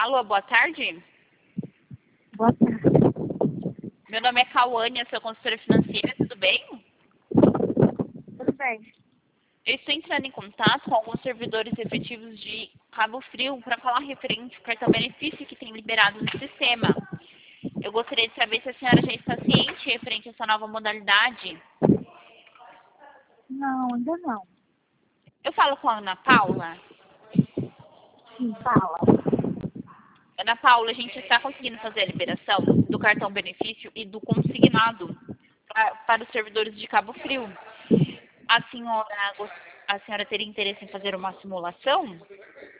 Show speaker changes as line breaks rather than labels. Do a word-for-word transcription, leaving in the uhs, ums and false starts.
Alô, boa tarde.
Boa tarde.
Meu nome é Cauane, eu sou consultora financeira, tudo bem?
Tudo bem?
Eu estou entrando em contato com alguns servidores efetivos de Cabo Frio para falar referente ao cartão benefício que tem liberado no sistema. Eu gostaria de saber se a senhora já está ciente referente a essa nova modalidade.
Não, ainda não.
Eu falo com a Ana Paula.
Sim, fala.
Ana Paula, a gente está conseguindo fazer a liberação do cartão benefício e do consignado pra, para os servidores de Cabo Frio. A senhora, a senhora teria interesse em fazer uma simulação?